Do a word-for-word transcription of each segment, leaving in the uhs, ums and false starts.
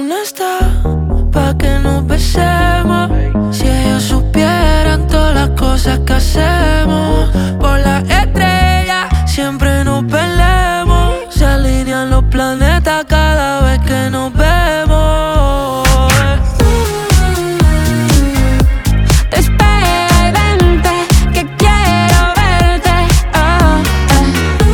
luna está pa' que nos besemos. Si ellos supieran todas las cosas que hacemos por la estrella, siempre nos perdemos. Se alinean los planetas cada vez que nos vemos. Despega y vente, que quiero verte. Oh, oh.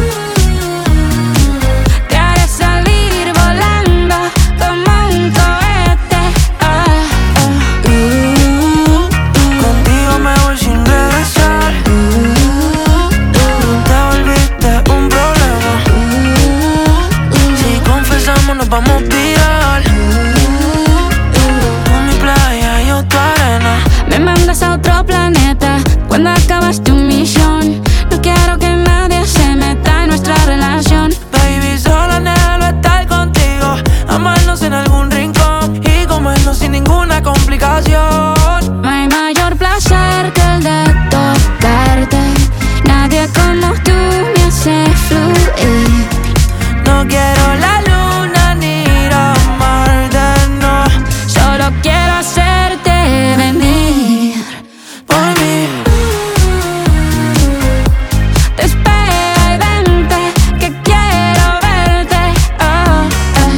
Te haré salir volando como un cohete. Oh, oh. Uh, Contigo me voy sin regresar. Uh, No te volviste un problema. Uh, Si confesamos nos vamos viral. Tú mi playa, yo tu arena. Me mandas a otro planeta cuando acabas tu misión. No quiero que nadie se meta en nuestra relación. Baby, solo anhelo estar contigo, amarnos en algún rincón y comernos sin ninguna complicación. No hay mayor placer que el de tocarte. Nadie como tú me hace fluir. No quiero la luna ni ir a Marte, no. Solo quiero hacerte venir Por mí, Despega y vente, que quiero verte. Oh, oh.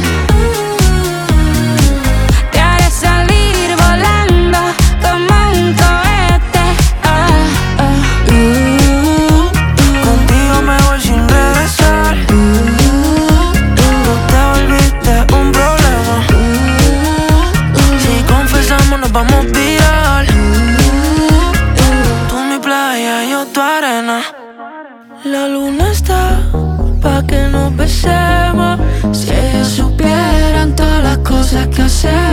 Te haré salir volando como un cohete. Oh, oh. uh, contigo me voy sin regresar. Uh, No te volviste un problema. Uh, Si confesamos nos vamos viral. Tú mi playa, yo tu arena. La luna está pa' que nos besemos. Si ellos supieran todas las cosas que hacemos